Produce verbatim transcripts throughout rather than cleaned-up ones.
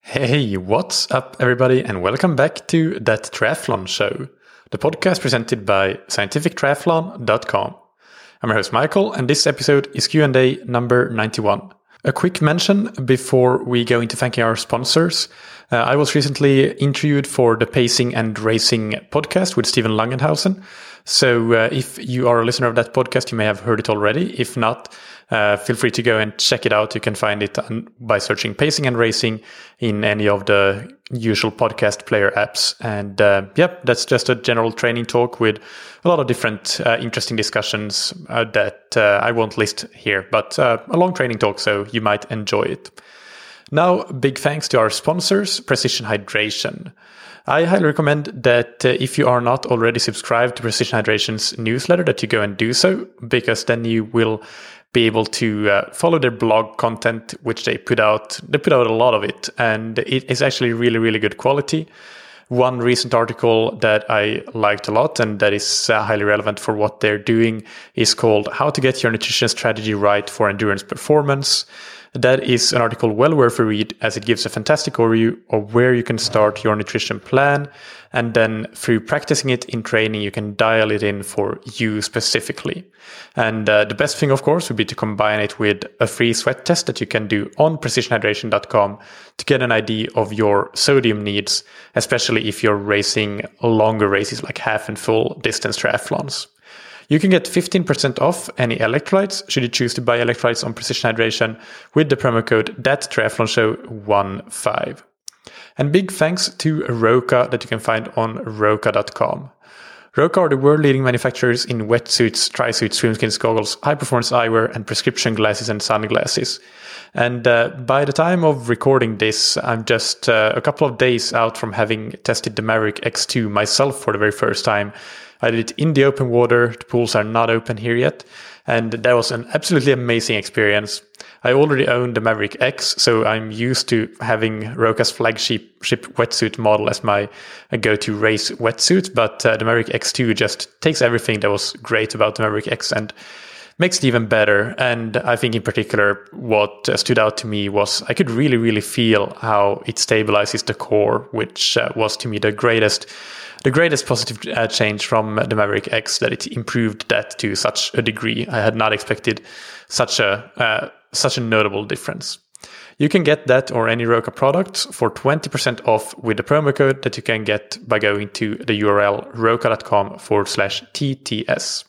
Hey, what's up, everybody, and welcome back to That Triathlon Show, the podcast presented by scientific triathlon dot com. I'm your host, Michael, and this episode is Q and A number ninety-one. A quick mention before we go into thanking our sponsors. Uh, I was recently interviewed for the Pacing and Racing podcast with Steven Langenhausen. So uh, if you are a listener of that podcast, you may have heard it already. If not, uh, feel free to go and check it out. You can find it on, by searching Pacing and Racing in any of the usual podcast player apps. And uh, yep, that's just a general training talk with a lot of different uh, interesting discussions uh, that uh, I won't list here, but uh, a long training talk, so you might enjoy it. Now, big thanks to our sponsors, Precision Hydration. I highly recommend that uh, if you are not already subscribed to Precision Hydration's newsletter, that you go and do so, because then you will be able to uh, follow their blog content, which they put out. They put out a lot of it, and it is actually really, really good quality. One recent article that I liked a lot and that is uh, highly relevant for what they're doing is called How to Get Your Nutrition Strategy Right for Endurance Performance. That is an article well worth a read, as it gives a fantastic overview of where you can start your nutrition plan. And then through practicing it in training, you can dial it in for you specifically. And uh, the best thing, of course, would be to combine it with a free sweat test that you can do on precision hydration dot com to get an idea of your sodium needs, especially if you're racing longer races like half and full distance triathlons. You can get fifteen percent off any electrolytes should you choose to buy electrolytes on Precision Hydration with the promo code that triathlon show fifteen. And big thanks to Roka that you can find on roka dot com. Roka are the world-leading manufacturers in wetsuits, tri-suits, swimskins, goggles, high-performance eyewear, and prescription glasses and sunglasses. And uh, by the time of recording this, I'm just uh, a couple of days out from having tested the Maverick X two myself for the very first time. I did it in the open water. The pools are not open here yet. And that was an absolutely amazing experience. I already own the Maverick X, so I'm used to having Roka's flagship ship wetsuit model as my go-to race wetsuit. But uh, the Maverick X two just takes everything that was great about the Maverick X and makes it even better. And I think in particular, what uh, stood out to me was I could really, really feel how it stabilizes the core, which uh, was to me the greatest The greatest positive uh, change from the Maverick X, that it improved that to such a degree. I had not expected such a uh, such a notable difference. You can get that or any Roka product for twenty percent off with the promo code that you can get by going to the U R L roka dot com forward slash T T S.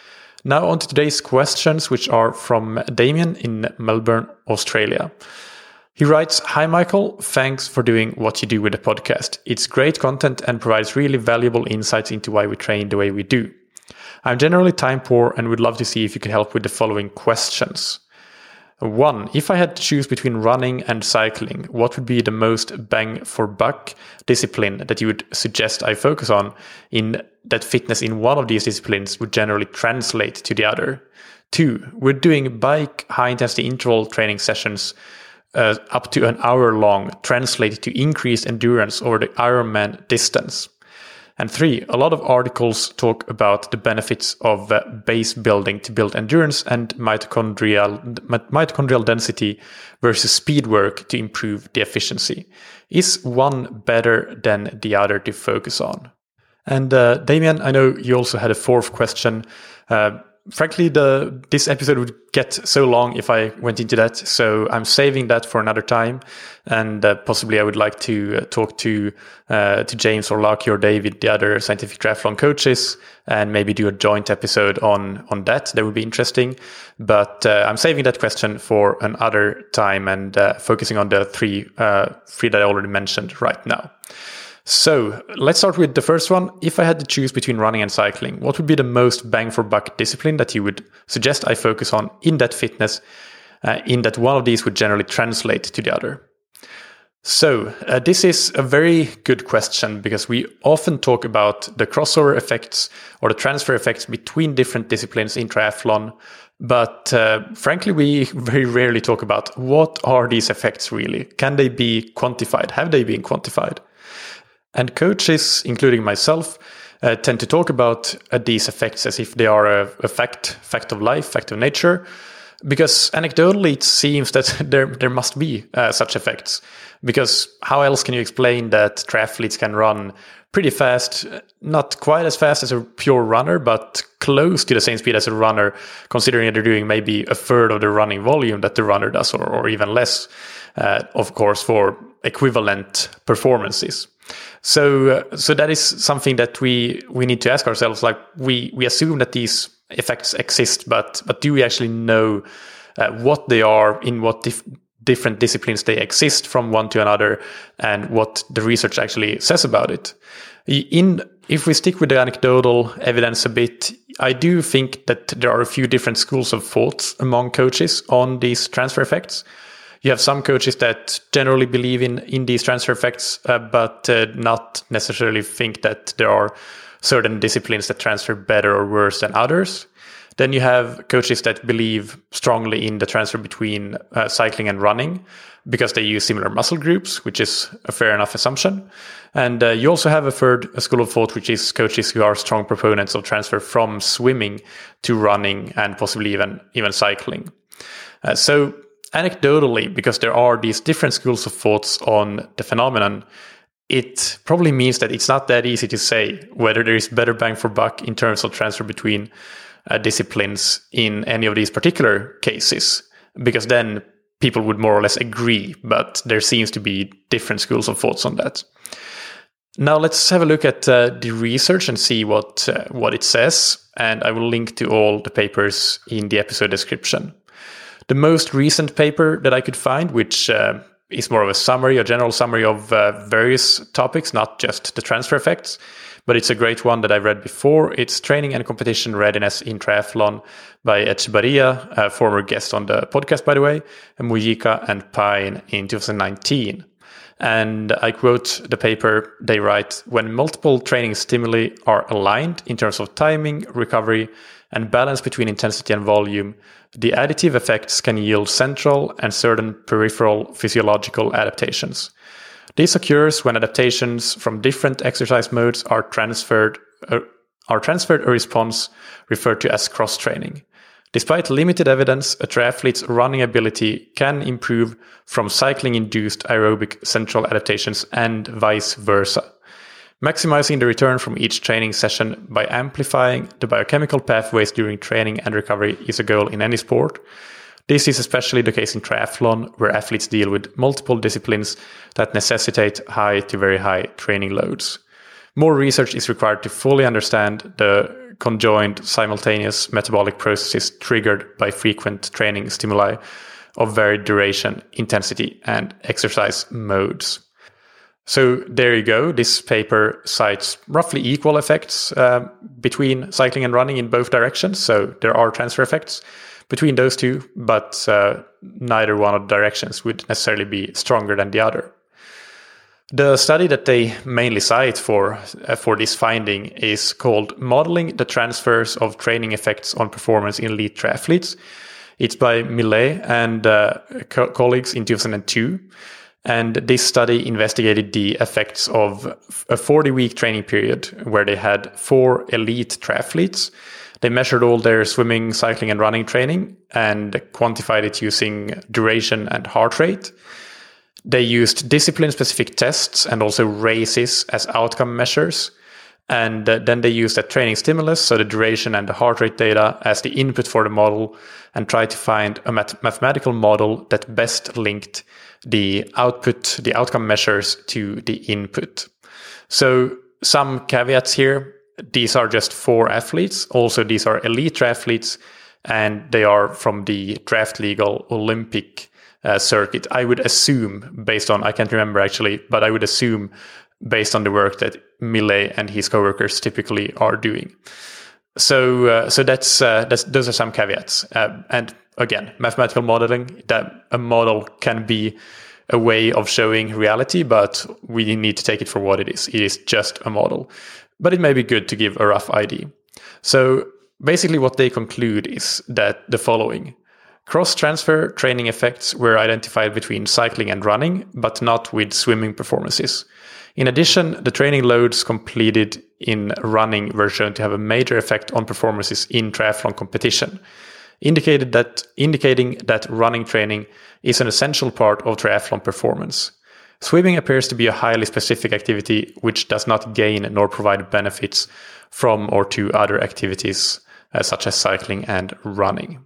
Now on to today's questions, which are from Damien in Melbourne, Australia. He writes, "Hi Michael, thanks for doing what you do with the podcast. It's great content and provides really valuable insights into why we train the way we do. I'm generally time poor and would love to see if you can help with the following questions. One, if I had to choose between running and cycling, what would be the most bang for buck discipline that you would suggest I focus on, in that fitness in one of these disciplines would generally translate to the other? Two, we're doing bike high intensity interval training sessions Uh, up to an hour long, translated to increased endurance over the Ironman distance. And three, a lot of articles talk about the benefits of uh, base building to build endurance and mitochondrial mitochondrial density versus speed work to improve the efficiency. Is one better than the other to focus on?" And uh, Damien, I know you also had a fourth question. Uh, Frankly, the this episode would get so long if I went into that, so I'm saving that for another time. And uh, possibly I would like to uh, talk to uh, to James or Lucky or David, the other scientific triathlon coaches, and maybe do a joint episode on on that. That would be interesting. But uh, I'm saving that question for another time and uh, focusing on the three uh, three that I already mentioned right now. So let's start with the first one. If I had to choose between running and cycling, what would be the most bang for buck discipline that you would suggest I focus on in that fitness, uh, in that one of these would generally translate to the other? So uh, this is a very good question, because we often talk about the crossover effects or the transfer effects between different disciplines in triathlon. But uh, frankly, we very rarely talk about what are these effects really? Can they be quantified? Have they been quantified? And coaches, including myself, uh, tend to talk about uh, these effects as if they are a, a fact, fact of life, fact of nature. Because anecdotally, it seems that there there must be uh, such effects. Because how else can you explain that triathletes can run pretty fast, not quite as fast as a pure runner, but close to the same speed as a runner, considering that they're doing maybe a third of the running volume that the runner does, or, or even less, uh, of course, for equivalent performances. So, uh, so that is something that we we need to ask ourselves. Like we we assume that these effects exist, but but do we actually know uh, what they are, in what dif- different disciplines they exist from one to another, and what the research actually says about it? In if we stick with the anecdotal evidence a bit, I do think that there are a few different schools of thought among coaches on these transfer effects. You have some coaches that generally believe in, in these transfer effects, uh, but uh, not necessarily think that there are certain disciplines that transfer better or worse than others. Then you have coaches that believe strongly in the transfer between uh, cycling and running because they use similar muscle groups, which is a fair enough assumption. And uh, you also have a third a school of thought, which is coaches who are strong proponents of transfer from swimming to running and possibly even, even cycling. Uh, so anecdotally, because there are these different schools of thoughts on the phenomenon, it probably means that it's not that easy to say whether there is better bang for buck in terms of transfer between uh, disciplines in any of these particular cases, because then people would more or less agree, but there seems to be different schools of thoughts on that. Now let's have a look at uh, the research and see what uh, what it says, and I will link to all the papers in the episode description. The most recent paper that I could find, which uh, is more of a summary, a general summary of uh, various topics, not just the transfer effects, but it's a great one that I read before. It's Training and Competition Readiness in Triathlon by Echevarria, a former guest on the podcast, by the way, and Mujica and Pine in two thousand nineteen. And I quote the paper, they write, when multiple training stimuli are aligned in terms of timing, recovery, and balance between intensity and volume, the additive effects can yield central and certain peripheral physiological adaptations. This occurs when adaptations from different exercise modes are transferred, uh, are transferred a response referred to as cross-training. Despite limited evidence, a triathlete's running ability can improve from cycling-induced aerobic central adaptations and vice versa. Maximizing the return from each training session by amplifying the biochemical pathways during training and recovery is a goal in any sport. This is especially the case in triathlon, where athletes deal with multiple disciplines that necessitate high to very high training loads. More research is required to fully understand the conjoined simultaneous metabolic processes triggered by frequent training stimuli of varied duration, intensity, and exercise modes. So there you go. This paper cites roughly equal effects uh, between cycling and running in both directions. So there are transfer effects between those two, but uh, neither one of the directions would necessarily be stronger than the other. The study that they mainly cite for uh, for this finding is called Modeling the Transfers of Training Effects on Performance in Elite Triathletes. It's by Millet and uh, co- colleagues in two thousand two. And this study investigated the effects of a forty-week training period where they had four elite triathletes. They measured all their swimming, cycling, and running training and quantified it using duration and heart rate. They used discipline-specific tests and also races as outcome measures. And uh, then they used a training stimulus, so the duration and the heart rate data, as the input for the model, and tried to find a math- mathematical model that best linked the output, the outcome measures to the input. So some caveats here. These are just four athletes. Also, these are elite triathletes, and they are from the draft legal Olympic uh, circuit. I would assume, based on, I can't remember actually, but I would assume based on the work that Millet and his coworkers typically are doing. So, uh, so that's, uh, that's those are some caveats. Uh, and again, mathematical modeling, that a model can be a way of showing reality, but we need to take it for what it is. It is just a model. But it may be good to give a rough idea. So basically what they conclude is that the following. Cross-transfer training effects were identified between cycling and running, but not with swimming performances. In addition, the training loads completed in running were shown to have a major effect on performances in triathlon competition. indicated that indicating that running training is an essential part of triathlon performance. Swimming appears to be a highly specific activity which does not gain nor provide benefits from or to other activities uh, such as cycling and running.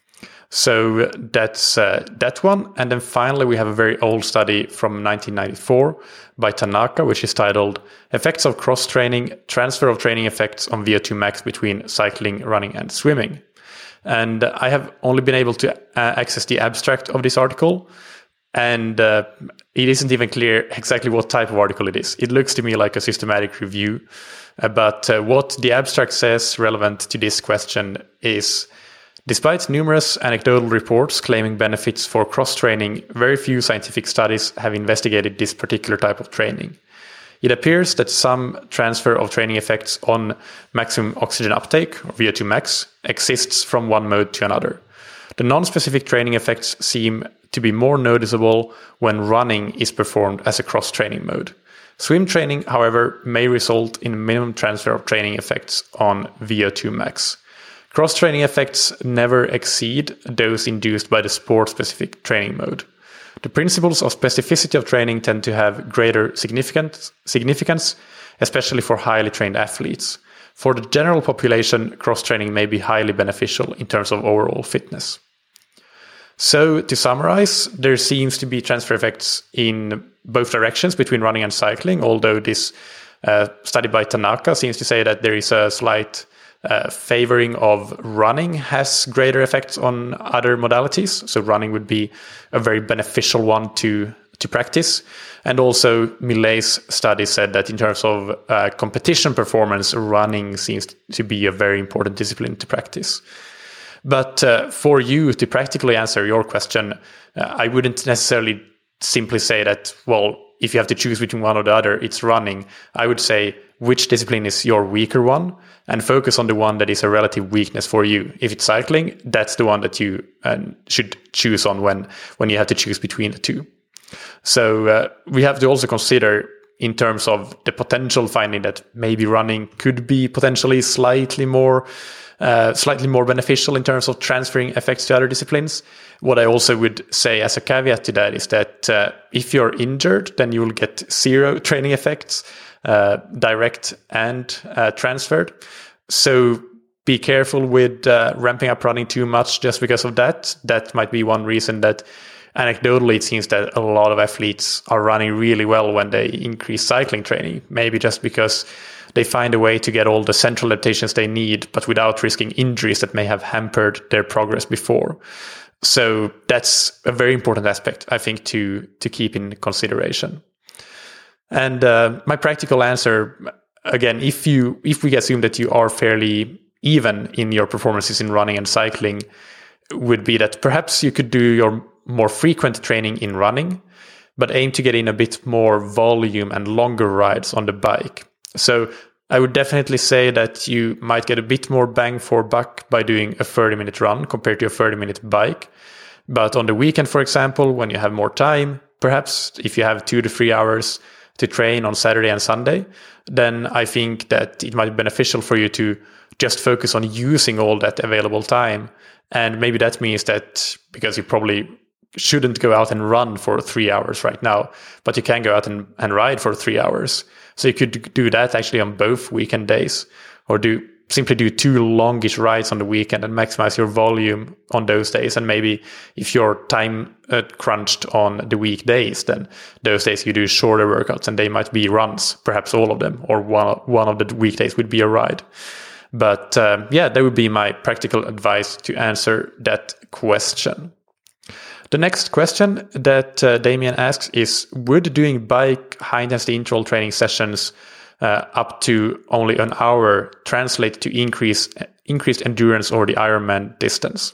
So that's uh, that one. And then finally, we have a very old study from nineteen ninety-four by Tanaka, which is titled Effects of Cross-Training, Transfer of Training Effects on V O two max between Cycling, Running and Swimming. And I have only been able to uh, access the abstract of this article. And uh, it isn't even clear exactly what type of article it is. It looks to me like a systematic review. Uh, but uh, what the abstract says relevant to this question is, despite numerous anecdotal reports claiming benefits for cross-training, very few scientific studies have investigated this particular type of training. It appears that some transfer of training effects on maximum oxygen uptake, or V O two max, exists from one mode to another. The non-specific training effects seem to be more noticeable when running is performed as a cross-training mode. Swim training, however, may result in minimum transfer of training effects on V O two max. Cross-training effects never exceed those induced by the sport-specific training mode. The principles of specificity of training tend to have greater significance, significance, especially for highly trained athletes. For the general population, cross-training may be highly beneficial in terms of overall fitness. So, to summarize, there seems to be transfer effects in both directions between running and cycling, although this uh, study by Tanaka seems to say that there is a slight uh, favoring of running has greater effects on other modalities. So running would be a very beneficial one to, to practice. And also Millet's study said that in terms of uh, competition performance, running seems to be a very important discipline to practice. But uh, for you to practically answer your question, uh, I wouldn't necessarily simply say that, well, if you have to choose between one or the other, it's running. I would say which discipline is your weaker one and focus on the one that is a relative weakness for you. If it's cycling, that's the one that you uh, should choose on when, when you have to choose between the two. So uh, we have to also consider in terms of the potential finding that maybe running could be potentially slightly more Uh, slightly more beneficial in terms of transferring effects to other disciplines. What I also would say as a caveat to that is that uh, if you're injured, then you will get zero training effects, uh, direct and uh, transferred. So be careful with uh, ramping up running too much just because of that. That might be one reason that anecdotally it seems that a lot of athletes are running really well when they increase cycling training, maybe just because they find a way to get all the central adaptations they need, but without risking injuries that may have hampered their progress before. So that's a very important aspect, I think, to, to keep in consideration. And uh, my practical answer, again, if you if we assume that you are fairly even in your performances in running and cycling, would be that perhaps you could do your more frequent training in running, but aim to get in a bit more volume and longer rides on the bike. So I would definitely say that you might get a bit more bang for buck by doing a thirty minute run compared to a thirty minute bike. But on the weekend, for example, when you have more time, perhaps if you have two to three hours to train on Saturday and Sunday, then I think that it might be beneficial for you to just focus on using all that available time. And maybe that means that because you probably shouldn't go out and run for three hours right now, but you can go out and, and ride for three hours. So you could do that actually on both weekend days, or do simply do two longish rides on the weekend and maximize your volume on those days. And maybe if you're time uh, crunched on the weekdays, then those days you do shorter workouts and they might be runs, perhaps all of them, or one, one of the weekdays would be a ride. But uh, yeah, that would be my practical advice to answer that question. The next question that uh, Damien asks is, would doing bike high-intensity interval training sessions uh, up to only an hour translate to increase, increased endurance over the Ironman distance?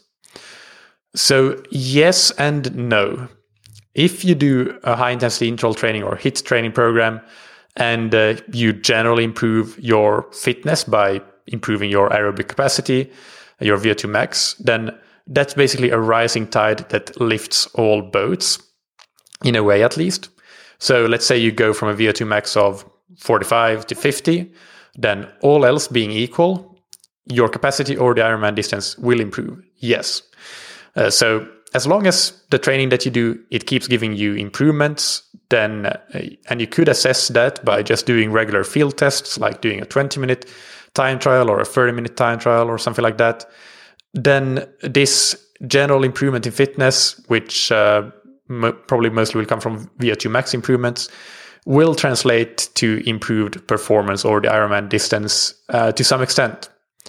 So yes and no. If you do a high-intensity interval training or HIIT training program and uh, you generally improve your fitness by improving your aerobic capacity, your V O two max, then that's basically a rising tide that lifts all boats, in a way at least. So let's say you go from a V O two max of forty-five to fifty, then all else being equal, your capacity over the Ironman distance will improve. yes. Uh, so as long as the training that you do, it keeps giving you improvements, then, uh, and you could assess that by just doing regular field tests, like doing a twenty minute time trial or a thirty minute time trial or something like that, then this general improvement in fitness, which uh, m- probably mostly will come from V O two max improvements, will translate to improved performance over the Ironman distance uh, to some extent.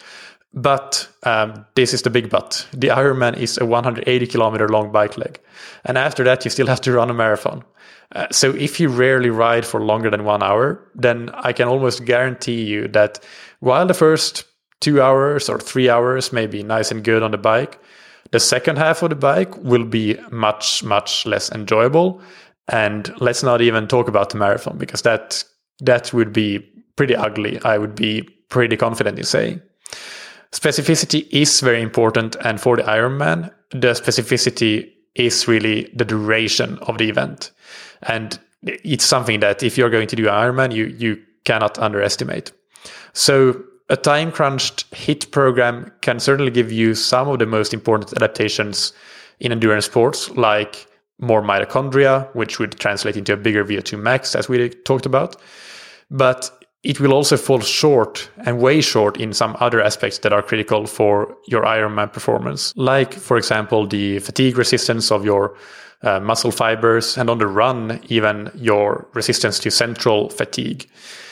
But um, this is the big but. The Ironman is a one hundred eighty kilometer long bike leg. And after that, you still have to run a marathon. Uh, so if you rarely ride for longer than one hour, then I can almost guarantee you that while the first two hours or three hours may be nice and good on the bike, the second half of the bike will be much, much less enjoyable. And let's not even talk about the marathon, because that that would be pretty ugly, I would be pretty confident in saying. Specificity is very important, and for the Ironman, the specificity is really the duration of the event. And it's something that if you're going to do an Ironman, you, you cannot underestimate. So a time-crunched HIIT program can certainly give you some of the most important adaptations in endurance sports, like more mitochondria, which would translate into a bigger V O two max, as we talked about. But it will also fall short and way short in some other aspects that are critical for your Ironman performance, like, for example, the fatigue resistance of your uh, muscle fibers, and on the run, even your resistance to central fatigue.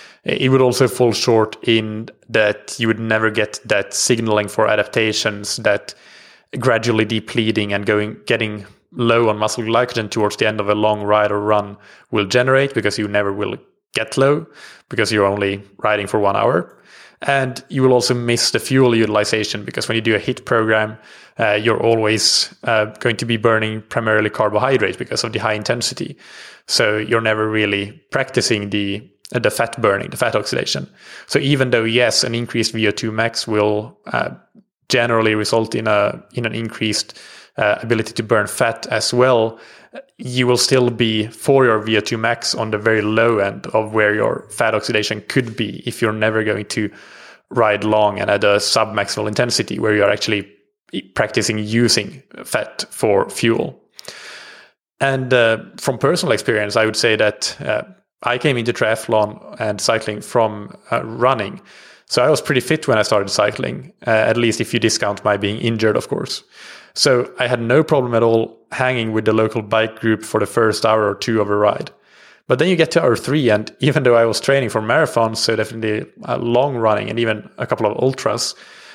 It would also fall short in that you would never get that signaling for adaptations, that gradually depleting and going getting low on muscle glycogen towards the end of a long ride or run will generate, because you never will get low because you're only riding for one hour. And you will also miss the fuel utilization, because when you do a HIIT program, uh, you're always uh, going to be burning primarily carbohydrates because of the high intensity. So you're never really practicing the the fat burning, the fat oxidation. So even though, yes, an increased V O two max will uh, generally result in a in an increased uh, ability to burn fat as well, you will still be, for your V O two max, on the very low end of where your fat oxidation could be if you're never going to ride long and at a sub-maximal intensity, where you're actually practicing using fat for fuel. And uh, from personal experience, I would say that uh, I came into triathlon and cycling from uh, running. So I was pretty fit when I started cycling, uh, at least if you discount my being injured, of course. So I had no problem at all hanging with the local bike group for the first hour or two of a ride. But then you get to hour three, and even though I was training for marathons, so definitely uh, long running and even a couple of ultras,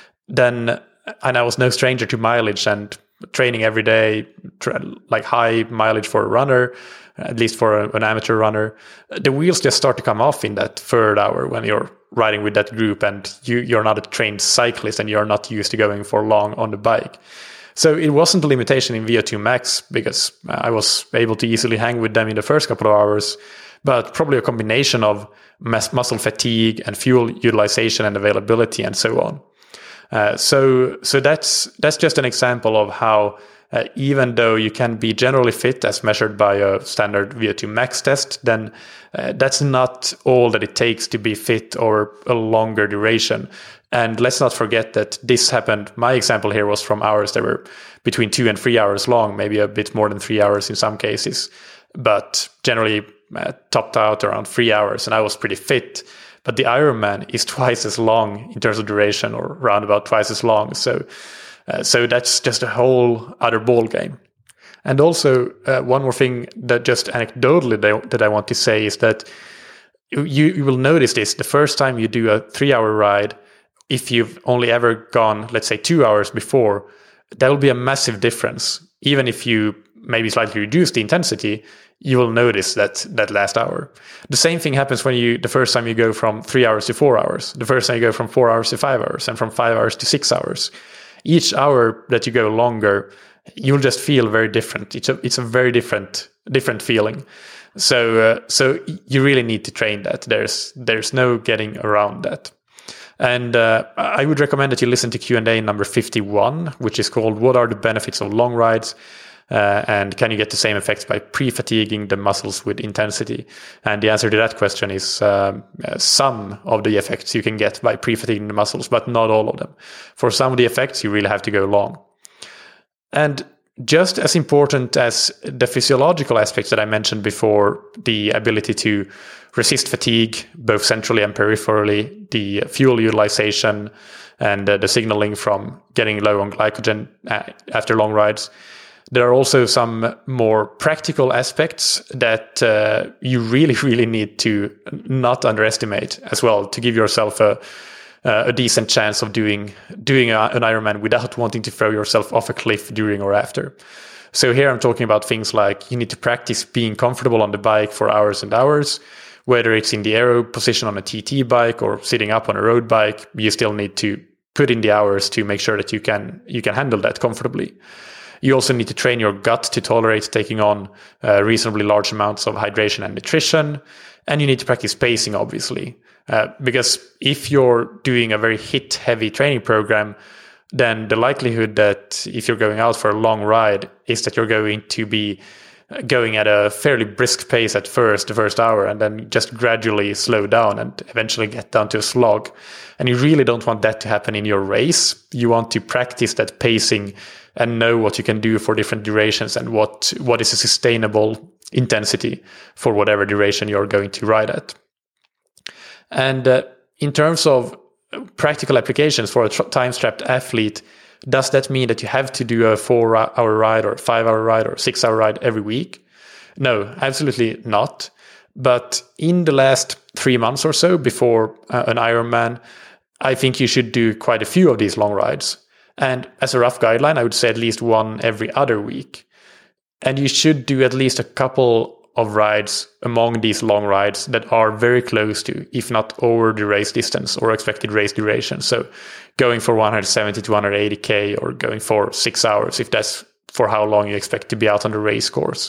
then, and I was no stranger to mileage and training every day, tra- like high mileage for a runner, at least for a, an amateur runner, the wheels just start to come off in that third hour when you're riding with that group and you, you're not a trained cyclist and you're not used to going for long on the bike. So it wasn't a limitation in V O two max, because I was able to easily hang with them in the first couple of hours, but probably a combination of mus- muscle fatigue and fuel utilization and availability and so on. Uh, so so that's that's just an example of how uh, even though you can be generally fit as measured by a standard V O two max test, then uh, that's not all that it takes to be fit or a longer duration. And let's not forget that this happened, my example here was from hours that were between two and three hours long, maybe a bit more than three hours in some cases, but generally uh, topped out around three hours, and I was pretty fit. But the Ironman is twice as long in terms of duration, or around about twice as long. So uh, so that's just a whole other ball game. And also, uh, one more thing that just anecdotally that, that I want to say is that you, you will notice this the first time you do a three-hour ride. If you've only ever gone, let's say, two hours before, there will be a massive difference. Even if you maybe slightly reduce the intensity, you will notice that that last hour. The same thing happens when you, the first time you go from three hours to four hours, the first time you go from four hours to five hours, and from five hours to six hours. Each hour that you go longer, you'll just feel very different. It's a, it's a very different, different feeling. So, uh, so you really need to train that. There's, there's no getting around that. And uh, I would recommend that you listen to Q and A number fifty-one, which is called "What are the benefits of long rides? Uh, and can you get the same effects by pre-fatiguing the muscles with intensity?" And the answer to that question is um, uh, some of the effects you can get by pre-fatiguing the muscles, but not all of them. For some of the effects, you really have to go long. And just as important as the physiological aspects that I mentioned before, the ability to resist fatigue, both centrally and peripherally, the fuel utilization, and uh, the signaling from getting low on glycogen uh, after long rides, there are also some more practical aspects that uh, you really, really need to not underestimate as well, to give yourself a Uh, a decent chance of doing doing a, an Ironman without wanting to throw yourself off a cliff during or after. So here I'm talking about things like you need to practice being comfortable on the bike for hours and hours, whether it's in the aero position on a T T bike or sitting up on a road bike. You still need to put in the hours to make sure that you can you can handle that comfortably. You also need to train your gut to tolerate taking on uh, reasonably large amounts of hydration and nutrition. And you need to practice pacing, obviously. Uh, because if you're doing a very hit-heavy training program, then the likelihood that if you're going out for a long ride is that you're going to be going at a fairly brisk pace at first, the first hour, and then just gradually slow down and eventually get down to a slog. And you really don't want that to happen in your race. You want to practice that pacing and know what you can do for different durations and what what is a sustainable intensity for whatever duration you're going to ride at. And uh, in terms of practical applications for a tr- time-strapped athlete, does that mean that you have to do a four-hour ride or a five-hour ride or a six-hour ride every week? No, absolutely not. But in the last three months or so before uh, an Ironman, I think you should do quite a few of these long rides. And as a rough guideline, I would say at least one every other week. And you should do at least a couple of rides among these long rides that are very close to, if not over the race distance or expected race duration. So going for one seventy to one eighty K or going for six hours, if that's for how long you expect to be out on the race course.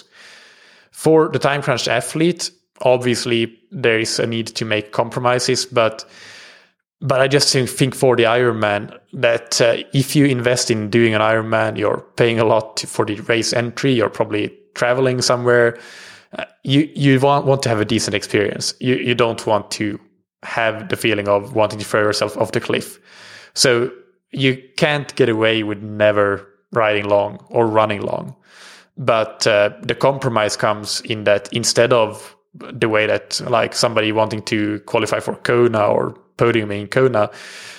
For the time crunched athlete, obviously there is a need to make compromises, but But I just think for the Ironman that uh, if you invest in doing an Ironman, you're paying a lot for the race entry, you're probably traveling somewhere. Uh, you you want, want to have a decent experience. You you don't want to have the feeling of wanting to throw yourself off the cliff. So you can't get away with never riding long or running long. But uh, the compromise comes in that instead of the way that like somebody wanting to qualify for Kona or podium in Kona,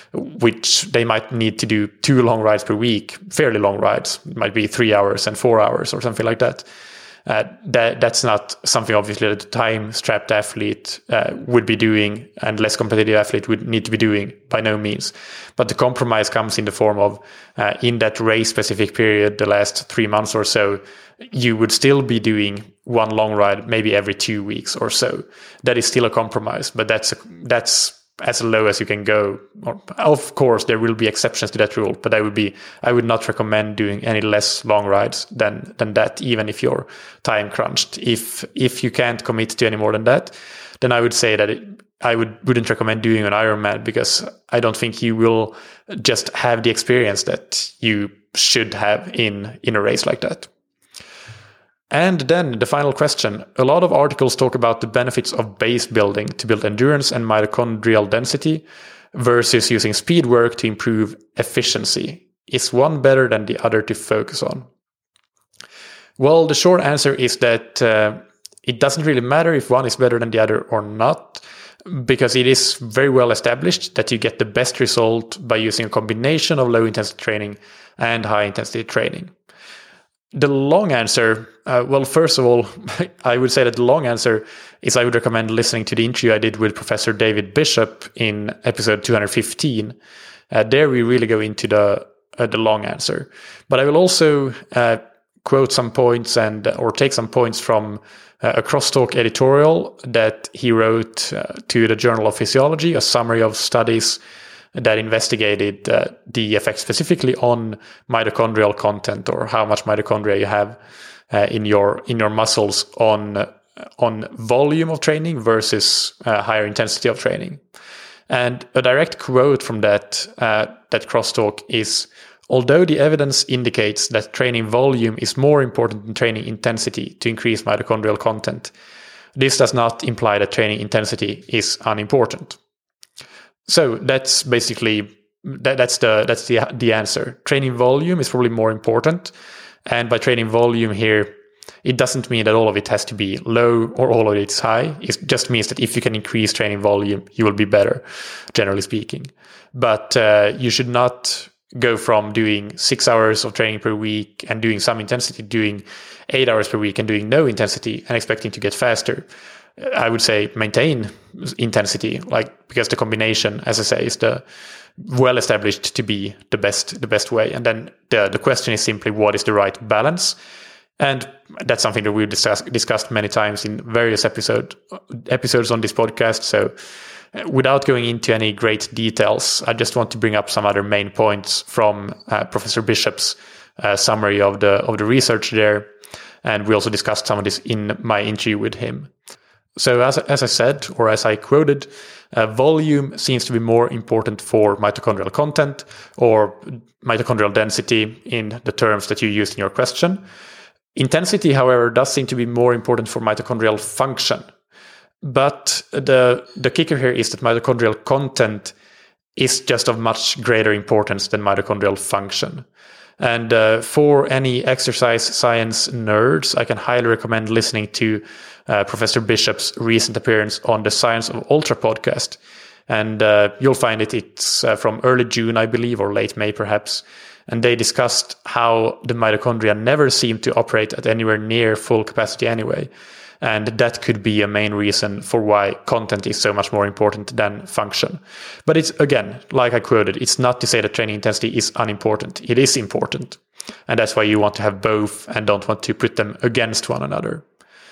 which they might need to do two long rides per week, fairly long rides, it might be three hours and four hours or something like that. Uh, that that's not something obviously that the time-strapped athlete uh, would be doing, and less competitive athlete would need to be doing, by no means. But the compromise comes in the form of, uh, in that race-specific period, the last three months or so, you would still be doing one long ride maybe every two weeks or so. That is still a compromise, but that's a, that's as low as you can go. Of course, there will be exceptions to that rule, but I would be I would not recommend doing any less long rides than than that, even if you're time crunched. If if you can't commit to any more than that, then I would say that it, I would wouldn't recommend doing an Ironman, because I don't think you will just have the experience that you should have in in a race like that. And then the final question. A lot of articles talk about the benefits of base building to build endurance and mitochondrial density versus using speed work to improve efficiency. Is one better than the other to focus on? Well, the short answer is that uh, it doesn't really matter if one is better than the other or not, because it is very well established that you get the best result by using a combination of low intensity training and high intensity training. The long answer, uh, well, first of all, I would say that the long answer is I would recommend listening to the interview I did with Professor David Bishop in episode two hundred fifteen. Uh, there we really go into the uh, the long answer. But I will also uh, quote some points and or take some points from uh, a Crosstalk editorial that he wrote uh, to the Journal of Physiology, a summary of studies that investigated uh, the effect specifically on mitochondrial content, or how much mitochondria you have uh, in your in your muscles on uh, on volume of training versus uh, higher intensity of training. And a direct quote from that uh, that Crosstalk is, although the evidence indicates that training volume is more important than training intensity to increase mitochondrial content, this does not imply that training intensity is unimportant. So that's basically that, that's the that's the the answer. Training volume is probably more important, and by training volume here, it doesn't mean that all of it has to be low or all of it is high. It just means that if you can increase training volume, you will be better, generally speaking. But uh, you should not go from doing six hours of training per week and doing some intensity, doing eight hours per week and doing no intensity and expecting to get faster. I would say maintain intensity, like, because the combination, as I say, is the well established to be the best, the best way. And then the, the question is simply, what is the right balance? And that's something that we've discussed, discussed many times in various episode, episodes on this podcast. So without going into any great details, I just want to bring up some other main points from uh, Professor Bishop's uh, summary of the of the research there. And we also discussed some of this in my interview with him. So as, as I said, or as I quoted, uh, volume seems to be more important for mitochondrial content or mitochondrial density in the terms that you used in your question. Intensity, however, does seem to be more important for mitochondrial function. But the the kicker here is that mitochondrial content is just of much greater importance than mitochondrial function. And uh, for any exercise science nerds, I can highly recommend listening to uh, Professor Bishop's recent appearance on the Science of Ultra podcast. And uh, you'll find it, it's uh, from early June, I believe, or late May perhaps. And they discussed how the mitochondria never seem to operate at anywhere near full capacity anyway. And that could be a main reason for why content is so much more important than function. But it's, again, like I quoted, it's not to say that training intensity is unimportant. It is important. And that's why you want to have both and don't want to put them against one another.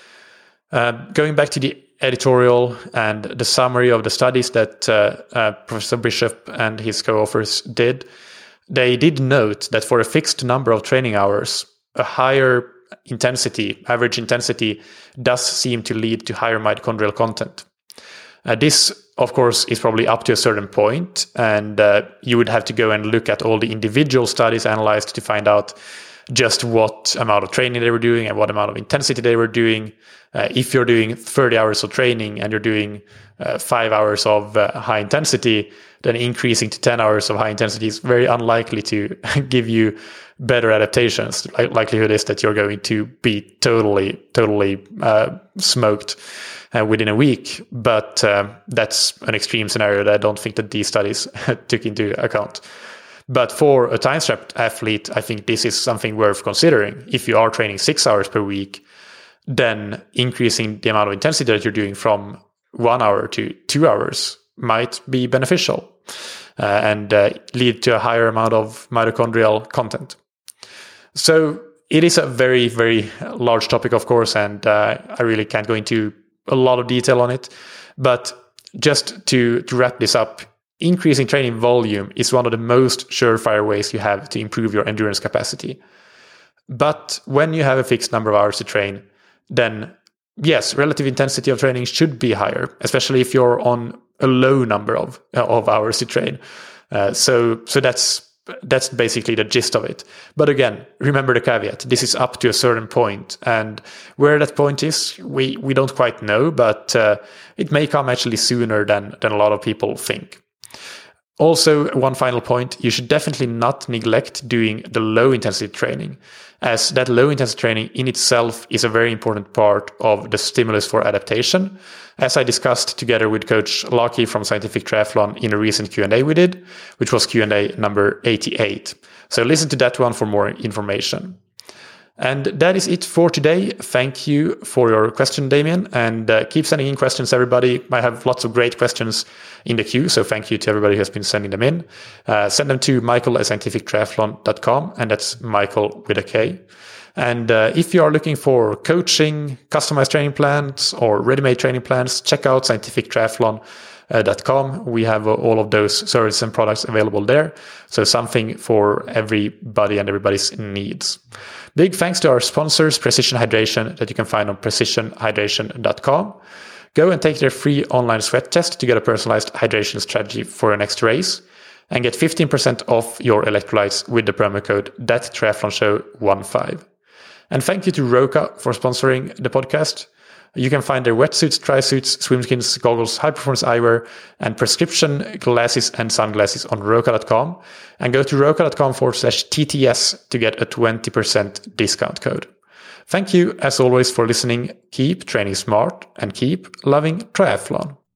Uh, going back to the editorial and the summary of the studies that uh, uh, Professor Bishop and his co-authors did, they did note that for a fixed number of training hours, a higher intensity, average intensity, does seem to lead to higher mitochondrial content. Uh, this, of course, is probably up to a certain point, and uh, you would have to go and look at all the individual studies analyzed to find out just what amount of training they were doing and what amount of intensity they were doing. Uh, if you're doing thirty hours of training and you're doing uh, five hours of uh, high intensity, then increasing to ten hours of high intensity is very unlikely to give you better adaptations. The likelihood is that you're going to be totally, totally uh, smoked uh, within a week. But uh, that's an extreme scenario that I don't think that these studies took into account. But for a time-strapped athlete, I think this is something worth considering. If you are training six hours per week, then increasing the amount of intensity that you're doing from one hour to two hours might be beneficial uh, and uh, lead to a higher amount of mitochondrial content. So it is a very, very large topic, of course, and uh, I really can't go into a lot of detail on it. But just to, to wrap this up, increasing training volume is one of the most surefire ways you have to improve your endurance capacity. But when you have a fixed number of hours to train, then yes, relative intensity of training should be higher, especially if you're on a low number of of hours to train. Uh, so so that's that's basically the gist of it. But again, remember the caveat: this is up to a certain point, and where that point is, we we don't quite know. But uh, it may come actually sooner than than a lot of people think. Also, one final point, you should definitely not neglect doing the low intensity training, as that low intensity training in itself is a very important part of the stimulus for adaptation, as I discussed together with Coach Lockie from Scientific Triathlon in a recent Q and A we did, which was Q and A number eighty-eight. So listen to that one for more information. And that is it for today. Thank you for your question, Damien, and uh, keep sending in questions, everybody. I have lots of great questions in the queue, so thank you to everybody who has been sending them in. Uh, send them to michael at scientific triathlon dot com, and that's Michael with a K. And uh, if you are looking for coaching, customized training plans, or ready-made training plans, check out scientific triathlon dot com. We have uh, all of those services and products available there. So something for everybody and everybody's needs. Big thanks to our sponsors, Precision Hydration, that you can find on precision hydration dot com. Go and take their free online sweat test to get a personalized hydration strategy for your next race, and get fifteen percent off your electrolytes with the promo code that triathlon show fifteen. And thank you to Roka for sponsoring the podcast. You can find their wetsuits, tri-suits, swimskins, goggles, high-performance eyewear, and prescription glasses and sunglasses on roka dot com. And go to roka dot com forward slash T T S to get a twenty percent discount code. Thank you, as always, for listening. Keep training smart and keep loving triathlon.